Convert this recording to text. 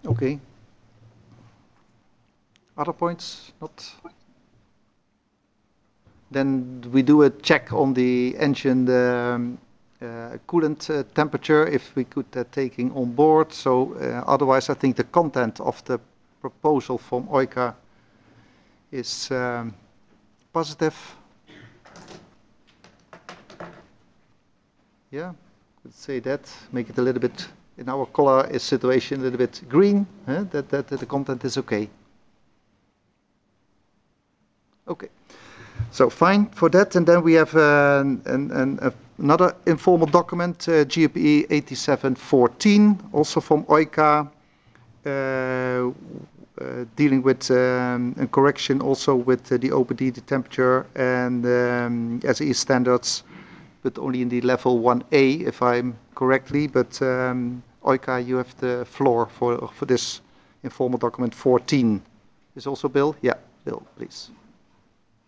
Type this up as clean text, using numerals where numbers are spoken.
Okay. Other points? Not. Then we do a check on the engine coolant temperature if we could taking on board. So otherwise, I think the content of the proposal from OICA is positive. Yeah, could say that. Make it a little bit in our color situation a little bit green. That the content is okay. Okay. So fine for that, and then we have another informal document, GPE 8714, also from OICA, dealing with a correction also with the OPD, the temperature and SAE standards, but only in the level 1A, if I'm correctly. But OICA, you have the floor for this informal document 14. Is also Bill? Yeah, Bill, please.